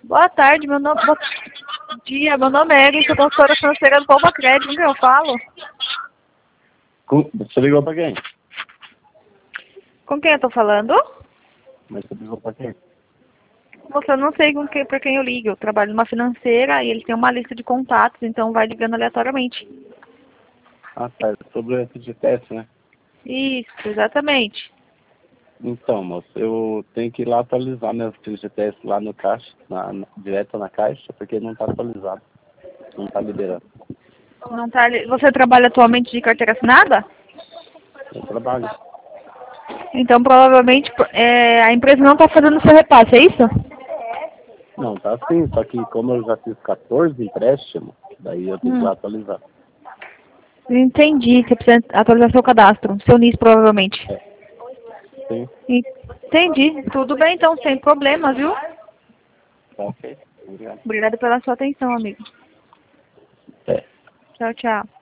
Boa tarde, bom dia, meu nome é Erin, sou consultora financeira do Poupa Crédito, com quem eu falo? Você ligou pra quem? Com quem eu tô falando? Mas você ligou pra quem? Moça, eu não sei pra quem eu ligo, eu trabalho numa financeira e eles têm uma lista de contatos, então vai ligando aleatoriamente. Ah, tá. Sobre esse de teste, né? Isso, exatamente. Então, moço, eu tenho que ir lá atualizar meus fichas de teste lá no caixa, direto na caixa, porque não tá atualizado. Não tá liberando. Não tá, você trabalha atualmente de carteira assinada? Eu trabalho. Então provavelmente a empresa não está fazendo o seu repasse, é isso? Não, tá sim, só que como eu já fiz 14 empréstimos, daí eu tenho que ir lá atualizar. Entendi, você precisa atualizar seu cadastro, seu NIS provavelmente. É. Sim. Entendi, tudo bem então, sem problema, viu? Tá ok. Obrigado. Obrigada pela sua atenção, amigo. É. Tchau, tchau.